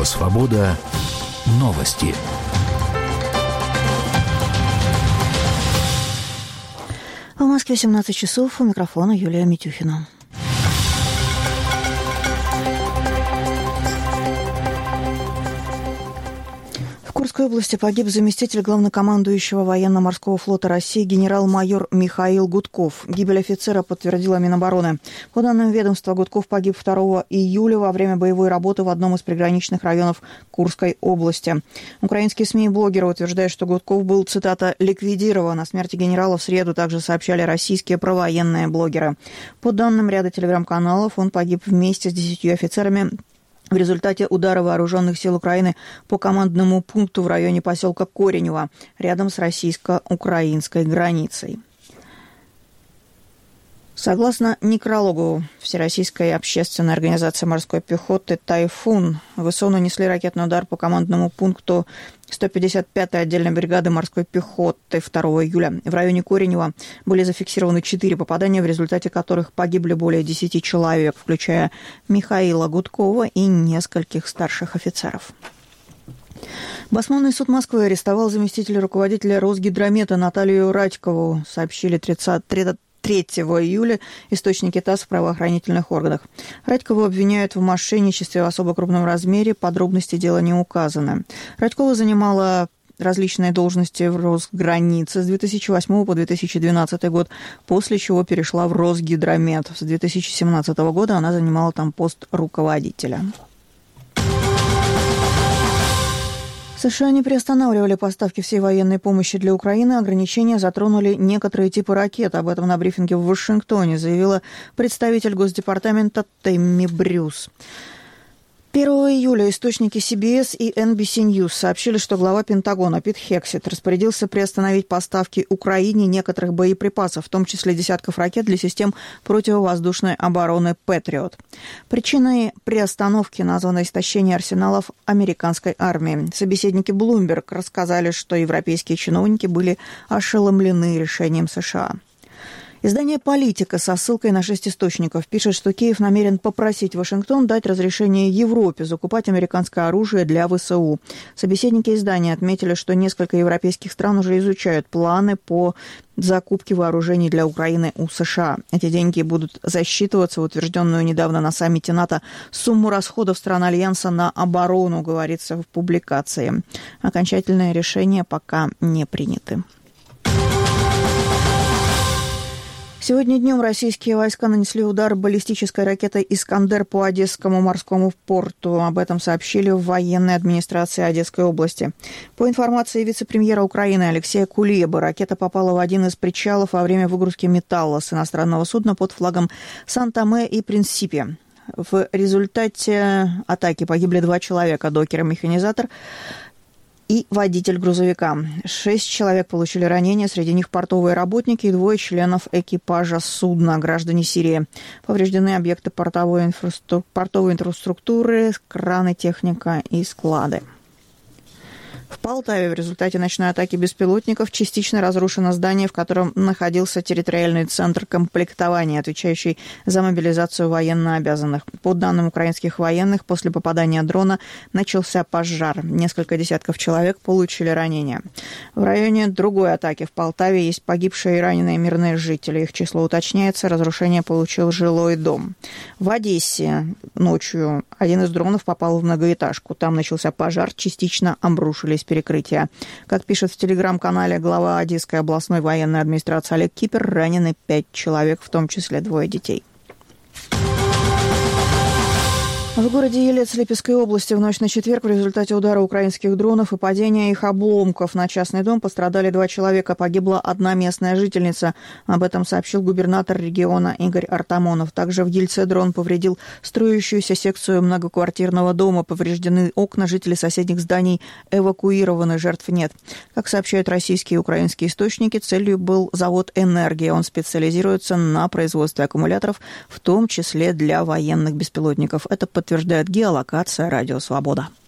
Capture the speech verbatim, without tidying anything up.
Радио «Свобода». Новости. В Москве семнадцать часов. У микрофона Юлия Митюхина. В Курской области погиб заместитель главнокомандующего военно-морского флота России генерал-майор Михаил Гудков. Гибель офицера подтвердила Минобороны. По данным ведомства, Гудков погиб второго июля во время боевой работы в одном из приграничных районов Курской области. Украинские СМИ и блогеры утверждают, что Гудков был, цитата, «ликвидирован». О смерти генерала в среду также сообщали российские провоенные блогеры. По данным ряда телеграм-каналов, он погиб вместе с десятью офицерами в результате удара вооруженных сил Украины по командному пункту в районе поселка Коренево, рядом с российско-украинской границей. Согласно некрологу Всероссийской общественной организации морской пехоты «Тайфун», ВСУ нанесли ракетный удар по командному пункту сто пятьдесят пятой отдельной бригады морской пехоты второго июля. В районе Коренева были зафиксированы четыре попадания, в результате которых погибли более десяти человек, включая Михаила Гудкова и нескольких старших офицеров. Басманный суд Москвы арестовал заместителя руководителя Росгидромета Наталью Радькову, сообщили третьего июля источники ТАСС в правоохранительных органах. Радькову обвиняют в мошенничестве в особо крупном размере, подробности дела не указаны. Радькова занимала различные должности в Росгранице с две тысячи восьмого по две тысячи двенадцатый год, после чего перешла в Росгидромет. С две тысячи семнадцатого года она занимала там пост руководителя. США не приостанавливали поставки всей военной помощи для Украины, ограничения затронули некоторые типы ракет. Об этом на брифинге в Вашингтоне заявила представитель Госдепартамента Тэмми Брюс. первого июля источники си би эс и эн би си News сообщили, что глава Пентагона Пит Хексет распорядился приостановить поставки Украине некоторых боеприпасов, в том числе десятков ракет для систем противовоздушной обороны «Патриот». Причиной приостановки названо истощение арсеналов американской армии. Собеседники Bloomberg рассказали, что европейские чиновники были ошеломлены решением США. Издание «Политика» со ссылкой на шесть источников пишет, что Киев намерен попросить Вашингтон дать разрешение Европе закупать американское оружие для ВСУ. Собеседники издания отметили, что несколько европейских стран уже изучают планы по закупке вооружений для Украины у США. Эти деньги будут засчитываться в утвержденную недавно на саммите НАТО сумму расходов стран Альянса на оборону, говорится в публикации. Окончательные решения пока не приняты. Сегодня днем российские войска нанесли удар баллистической ракетой «Искандер» по Одесскому морскому порту. Об этом сообщили в военной администрации Одесской области. По информации вице-премьера Украины Алексея Кулебы, ракета попала в один из причалов во время выгрузки металла с иностранного судна под флагом Сан-Томе и Принсипи. В результате атаки погибли два человека – докер и механизатор и водитель грузовика. Шесть человек получили ранения, среди них портовые работники и двое членов экипажа судна, граждане Сирии. Повреждены объекты портовой, инфраструк... портовой инфраструктуры, краны, техника и склады. В Полтаве в результате ночной атаки беспилотников частично разрушено здание, в котором находился территориальный центр комплектования, отвечающий за мобилизацию военнообязанных. По данным украинских военных, после попадания дрона начался пожар. Несколько десятков человек получили ранения. В районе другой атаки в Полтаве есть погибшие и раненые мирные жители. Их число уточняется. Разрушение получил жилой дом. В Одессе ночью один из дронов попал в многоэтажку. Там начался пожар, частично обрушились перекрытия. Как пишет в телеграм-канале глава Одесской областной военной администрации Олег Кипер, ранены пять человек, в том числе двое детей. В городе Елец Липецкой области в ночь на четверг в результате удара украинских дронов и падения их обломков на частный дом пострадали два человека. Погибла одна местная жительница. Об этом сообщил губернатор региона Игорь Артамонов. Также в Ельце дрон повредил строящуюся секцию многоквартирного дома. Повреждены окна, жители соседних зданий эвакуированы, жертв нет. Как сообщают российские и украинские источники, целью был завод «Энергия». Он специализируется на производстве аккумуляторов, в том числе для военных беспилотников. Это подтверждает геолокация «Радио Свобода».